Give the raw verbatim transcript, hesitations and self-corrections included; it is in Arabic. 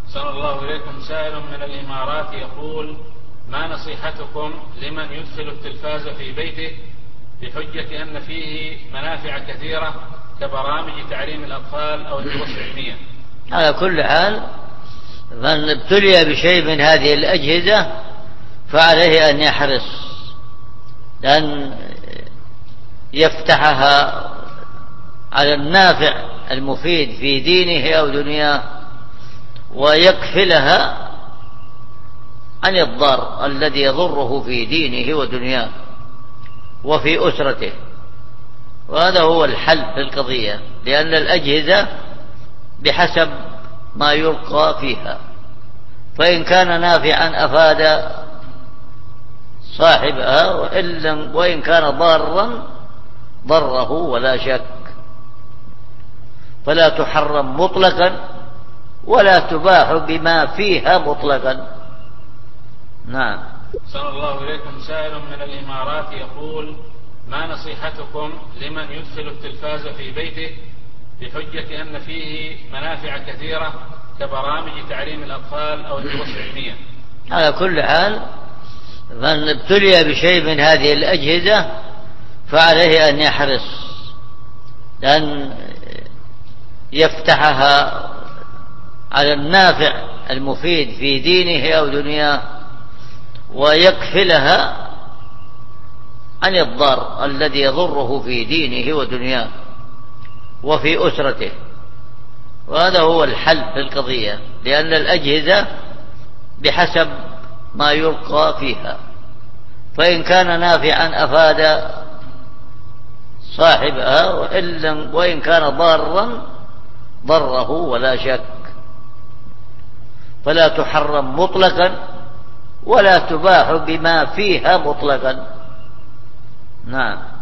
صلى الله إليكم. سائل من الإمارات يقول: ما نصيحتكم لمن يدخل التلفاز في بيته بحجة أن فيه منافع كثيرة كبرامج تعليم الأطفال أو الدروس العلمية؟ على كل حال، من ابتلي بشيء من هذه الأجهزة فعليه أن يحرص أن يفتحها على النافع المفيد في دينه أو دنياه، ويكفلها عن الضار الذي يضره في دينه ودنياه وفي أسرته. وهذا هو الحل في القضية، لأن الأجهزة بحسب ما يلقى فيها، فإن كان نافعا أفاد صاحبها، وإن كان ضارا ضره ولا شك. فلا تحرم مطلقا ولا تباح بما فيها مطلقا. نعم. صلى الله إليكم. سائل من الإمارات يقول: ما نصيحتكم لمن يدخل التلفاز في بيته بحجة أن فيه منافع كثيرة كبرامج تعليم الأطفال أو الدروس العلمية؟ على كل حال، من ابتلي بشيء من هذه الأجهزة فعليه أن يحرص أن يفتحها على النافع المفيد في دينه أو دنياه، ويكفلها عن الضار الذي يضره في دينه ودنياه وفي أسرته. وهذا هو الحل في القضية، لأن الأجهزة بحسب ما يلقى فيها، فإن كان نافعا أفاد صاحبها، وإن كان ضارا ضره ولا شك. فلا تحرم مطلقا ولا تباح بما فيها مطلقا. نعم.